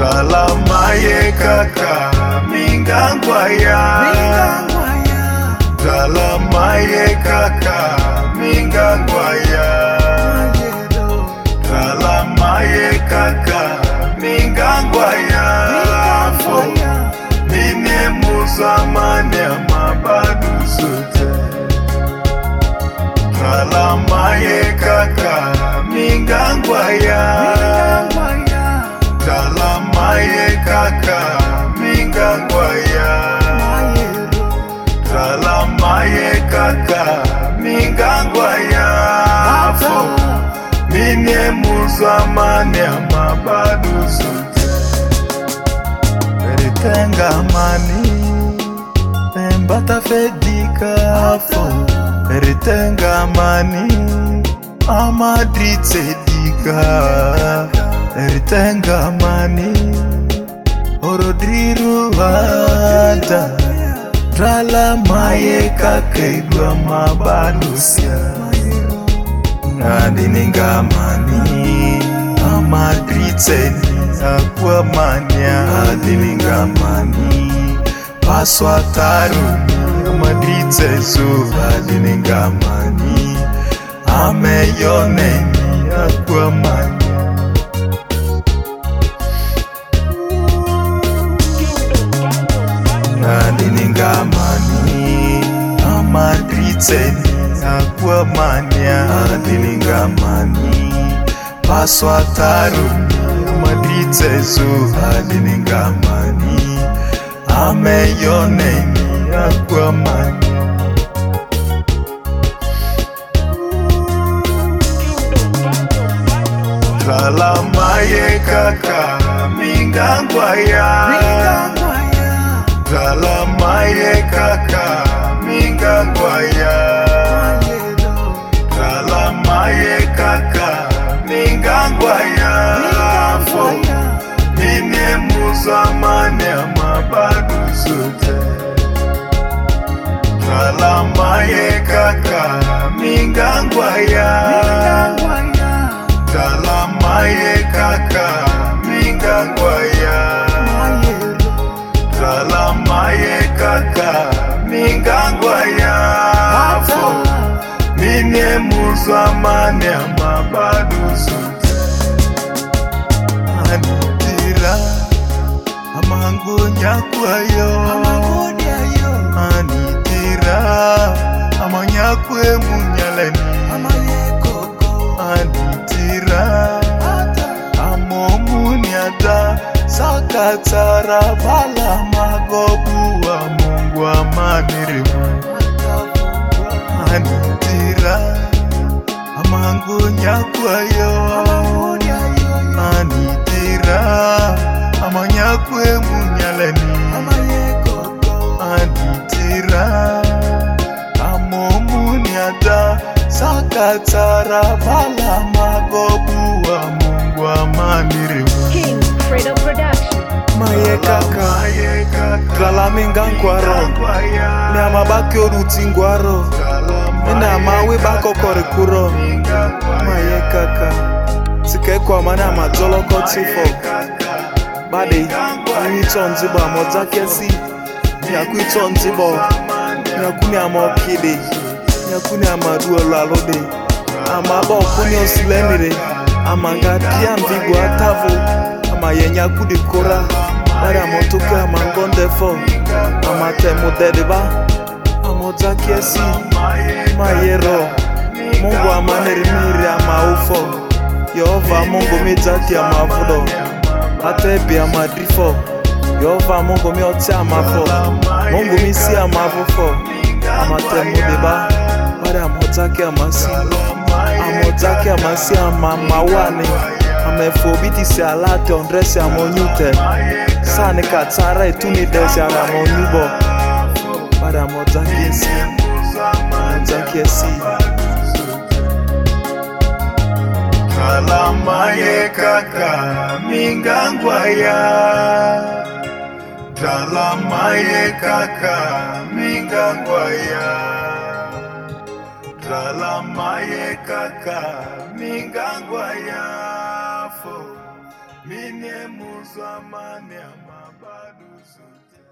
Tralamaye kaka mingangwaya. Tralamaye kaka mingangwaya. Tralamaye kaka mingangwaya. Mine muzamane mabadu sute. Tralamaye kaka mingangwaya. Tralamaye kaka mingangwaya. Tralamaye kaka mingangwaya. Mine muzamane mabadu sute. Eritenga mani Mbata fedika afo. Eritenga mani Amadritse dika. Eritenga mani Orodriru vada. Tralamaye kakeigwa mabalusia. Adininga mani Amadritse akwa mania. Adininga mani Paswa taruni Amadritse su. Adininga mani Ameyoneni akwa mania. Adininga mani Amadritse akwa mania. Adininga mani Paswa taruni Amadritse su. Adininga mani Ameyoneni akwa mania. Tralamaye kaka mingangwaya. Tralamaye kaka mingangwaya. Tralamaye kaka mingangwaya. Mine muzamane mabadu sute. Tralamaye kaka mingangwaya. Tralamaye kaka mingangwaya. Tralamaye kaka mingangwaya. Mine muzamane mabadu sute. Anitira amangu nyakwayo. Anitira amanyakwe munyaleni. Anitira amomuniada. Sakatara bala magobu wa Mungu amanirimu. Anitira amangu nyakwayo. Anitira amanyakwe munyaleni. Anitira amomuniada. Sakatara bala magobu wa Mungu amanirimu. King Fredo Production. Maye kaka Tralaminga nkwaro. Ni amabaki oruti ngwaro. Ina amawe bako korikuro. Maye kaka Sike kwa mana amajoloko tifo. Bade Nito nzibo amozakesi. Nyakuito nzibo. Nyakuni amokide. Nyakuni amaduo lalode. Amaba okuni osilenire. Amangatia mvigu atavo. Amayenya kudikora. Bada motoke amangondefo. Amatemo dedeba. Amozakiesi Mayero. Mungu amanerimiri amaufo. Yehova Mungu mizati amavudo. Atebi amadrifo. Yehova Mungu mioti amafo. Mungu misi amavufo. Amatemo deba. Bada amozaki amasi. Amozaki amasi amawane. Amefobiti se alate ondresi amonyute. Sani katara etuni desi aramonyubo. Bada amozaki esi. Tralamaye kaka mingangwaya. Tralamaye kaka mingangwaya. Tralamaye kaka mingangwaya. Mine muzwa mane amabadu sote